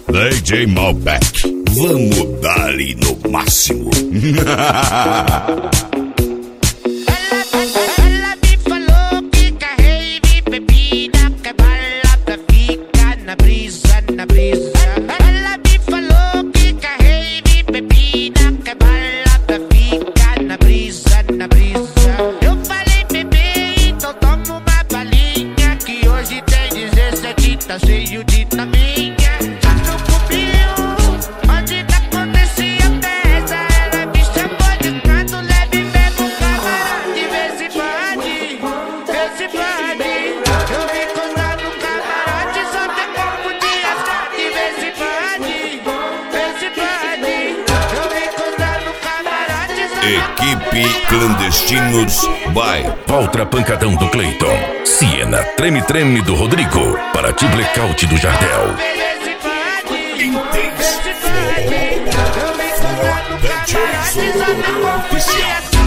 DJ Malbec, vamos dar-lhe no máximo. Ela me falou que carrei bebida, que balada fica na brisa, na brisa. Ela me falou que carrei bebida, que balada fica na brisa, na brisa. Eu falei, bebê, então toma uma balinha, que hoje tem 17, tá cheio de taminha. Já não comiu, onde tá acontecia a festa. Ela me chamou de canto, leve mesmo camarote. Vê se pode, vê se pode. Eu vim contar no camarote, só tem corpo de asfalto. Vê se pode, vê se pode. Eu vim contar no camarote, só tem corpo de Equipe Clandestinos by Valtra Pancadão do Cleiton, Siena Treme Treme do Rodrigo, Paraty Blackout do Jardel. Intense. Eu vim contar no camarote, só tem corpo de asfalto.